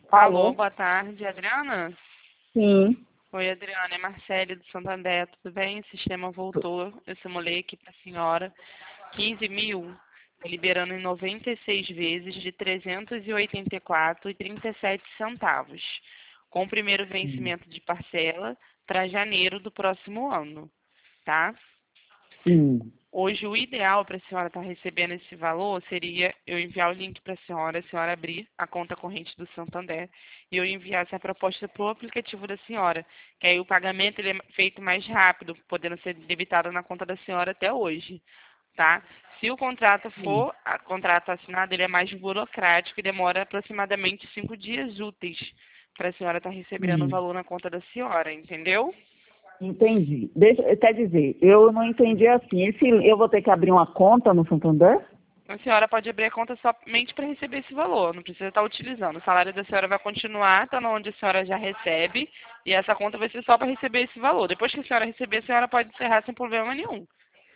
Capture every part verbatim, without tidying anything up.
Alô, Alô? boa tarde, Adriana? Sim. Oi, Adriana, é Marcele do Santander, tudo bem? O sistema voltou, eu simulei aqui para a senhora quinze mil, tá liberando em noventa e seis vezes de trezentos e oitenta e quatro reais e trinta e sete centavos, com o primeiro Sim. vencimento de parcela para janeiro do próximo ano, tá? Sim. Hoje, o ideal para a senhora estar recebendo esse valor seria eu enviar o link para a senhora, a senhora abrir a conta corrente do Santander e eu enviar essa proposta para o aplicativo da senhora, que aí o pagamento ele é feito mais rápido, podendo ser debitado na conta da senhora até hoje, tá? Se o contrato Sim. for, a contrato assinado, ele é mais burocrático e demora aproximadamente cinco dias úteis para a senhora estar recebendo o Sim. valor na conta da senhora, entendeu? Entendi. Deixa, quer dizer, eu não entendi assim. Esse, eu vou ter que abrir uma conta no Santander? A senhora pode abrir a conta somente para receber esse valor, não precisa estar utilizando. O salário da senhora vai continuar, está onde a senhora já recebe, e essa conta vai ser só para receber esse valor. Depois que a senhora receber, a senhora pode encerrar sem problema nenhum.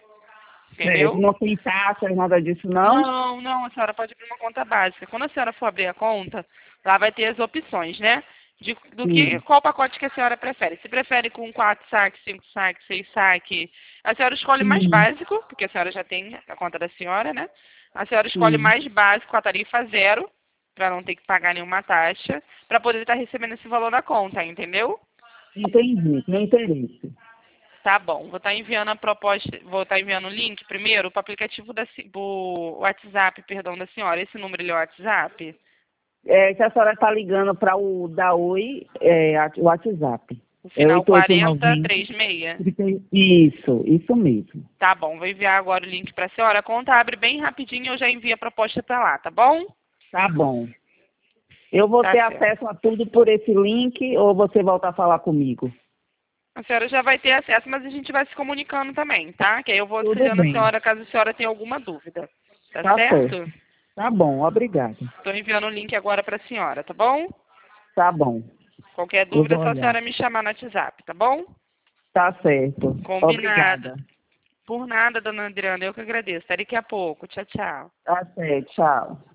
Certo. Entendeu? Não tem taxas, nada disso, não? Não, não, a senhora pode abrir uma conta básica. Quando a senhora for abrir a conta, lá vai ter as opções, né? De, do que, Sim. qual pacote que a senhora prefere. Se prefere com quatro saques, cinco saques, seis saques, a senhora escolhe mais Sim. básico, porque a senhora já tem a conta da senhora, né? A senhora escolhe Sim. mais básico, a tarifa zero, para não ter que pagar nenhuma taxa, para poder estar recebendo esse valor na conta, entendeu? Entendi. Tem interesse. Tá bom, vou estar enviando a proposta, vou estar enviando o link primeiro para o aplicativo da, se- do WhatsApp, perdão, da senhora. Esse número ele é o WhatsApp? É, se a senhora está ligando para o da Oi, é, a- o WhatsApp. O É final oito oito quarenta, nove trinta e seis. zero. Isso, isso mesmo. Tá bom, vou enviar agora o link para a senhora. A conta abre bem rapidinho e eu já envio a proposta para lá, tá bom? Tá bom. Eu vou Tá ter certo. acesso a tudo por esse link ou você volta a falar comigo? A senhora já vai ter acesso, mas a gente vai se comunicando também, tá? Que aí eu vou Tudo auxiliando a bem. senhora caso a senhora tenha alguma dúvida. Tá Tá certo. certo? Tá bom, obrigada. Estou enviando o link agora para a senhora, tá bom? Tá bom. Qualquer Eu dúvida é vou só a olhar. senhora me chamar no WhatsApp, tá bom? Tá certo. Combinado. Obrigada. Por nada, dona Adriana, eu que agradeço. Até daqui a pouco. Tchau, tchau. Tá certo. Tchau.